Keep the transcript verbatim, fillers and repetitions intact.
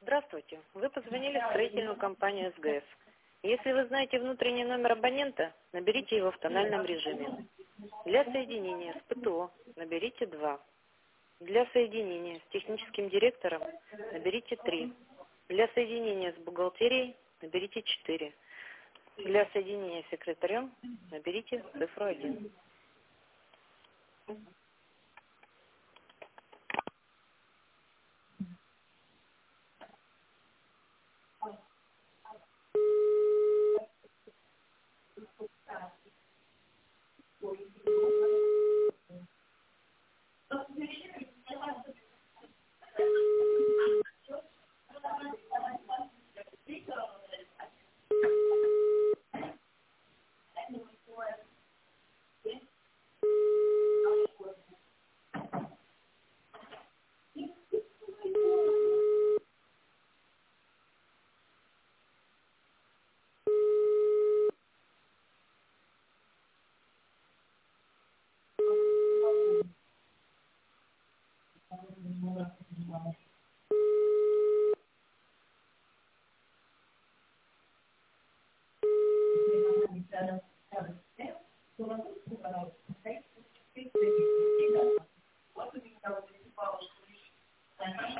Здравствуйте. Вы позвонили в строительную компанию СГС. Если вы знаете внутренний номер абонента, наберите его в тональном режиме. Для соединения с ПТО наберите два. Для соединения с техническим директором наберите три. Для соединения с бухгалтерией наберите четыре. Для соединения с секретарем наберите цифру один.